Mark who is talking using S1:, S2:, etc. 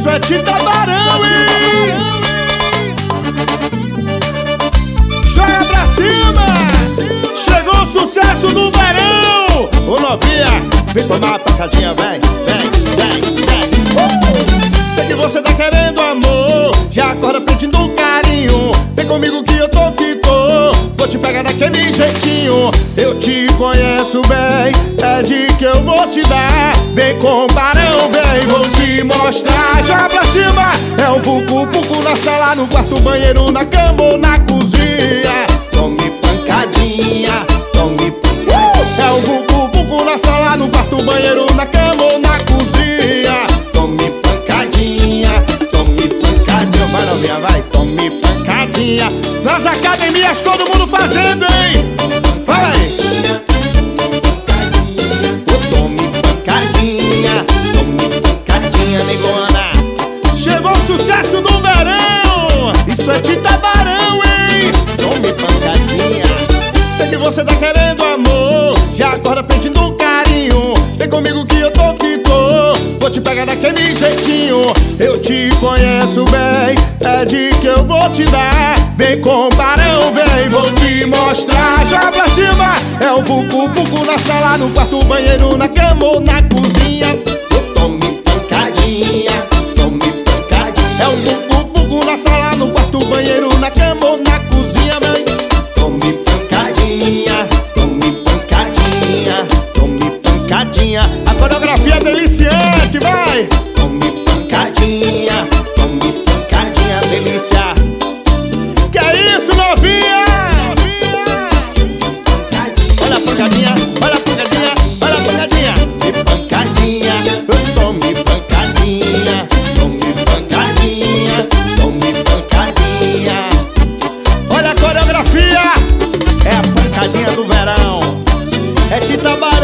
S1: Isso é Tita Barão, hein? Joga pra cima! Chegou o sucesso do verão! Ô novinha, vem tomar uma pancadinha, vem. Sei que você tá querendo amor, já acorda pedindo um carinho. Vem comigo que eu tô que tô, vou te pegar daquele jeitinho. Eu te conheço bem, pede que eu vou te dar. Vem com o barão, vem, vou te mostrar. Joga pra cima! É o vucu-vucu na sala, no quarto, banheiro, na cama ou na cozinha. Tome pancadinha, tome pancadinha. É o vucu-vucu na sala, no quarto, banheiro, na cama ou na cozinha. Tome pancadinha, tome pancadinha. Vai novinha, vai, tome pancadinha. Nas academias todo mundo fazendo, hein? Fala aí. Tome pancadinha, negona. Chegou o sucesso do verão. Isso é Tita Barão, hein? Tome pancadinha. Sei que você tá querendo amor, já acorda pedindo um carinho. Vem comigo que eu tô que tô, vou te pegar daquele jeitinho. Eu te conheço bem, pede que eu vou te dar. Vem com o barão, vem, vou te mostrar. Joga pra cima! É o vucu-vucu na sala, no quarto, banheiro, na cama ou na cozinha. Tome pancadinha, tome pancadinha. É o vucu-vucu na sala, no quarto, banheiro, na cama ou na cozinha, mãe. Tome pancadinha, tome pancadinha, tome pancadinha. A coreografia é deliciante, vai! Tome pancadinha, delícia. Que é isso, novinha? Olha a pancadinha, olha a pancadinha, olha a pancadinha. E pancadinha, tome pancadinha, tome pancadinha, tome pancadinha. Olha a coreografia, é a pancadinha do verão. É Tita Barão.